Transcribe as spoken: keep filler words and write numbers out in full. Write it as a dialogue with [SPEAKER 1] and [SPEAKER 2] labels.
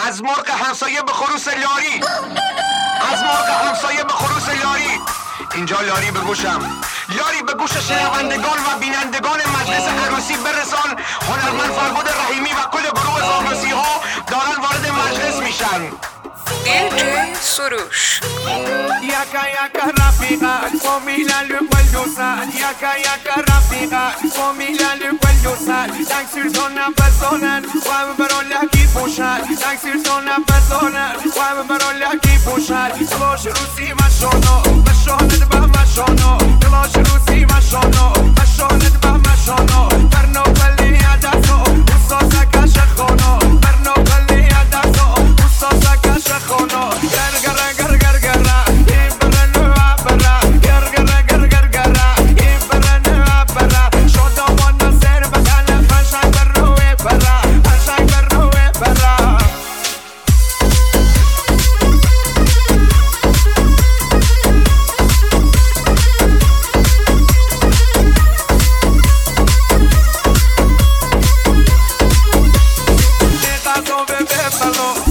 [SPEAKER 1] از مرغ همسایه به خروس لاری، از مرغ همسایه به خروس لاری. اینجا لاری به گوشم، لاری به گوش شنوندگان و بینندگان مجلس عروسی برسان. هنرمند فربود رحیمی و کل گروه زاغرسی ها دارن وارد مجلس میشن.
[SPEAKER 2] دیجی سروش.
[SPEAKER 3] یکا یکا رفیقا فامیلا لوکل دوستان، یکا یکا رفیقا فامیلا لوکل دوستان. دنگ سرتون نفسونن و برو لکی پوشن، دنگ سرتون نفسونن و برو لکی پوشن. کلاش روسی مشانو مشانت به مشانو، کلاش روسی مشانو مشانت به مشانو. برنو کلی عدسو استاسا کش خونو، برنو کلی عدسو استاسا کش خونو. گر گر گر گر گر این برنو برا، گر گر گر گر گر این برنو برا. شادمان نصر بخاله قشنگ برنو برا، قشنگ برنو برا. Neta so bebe palo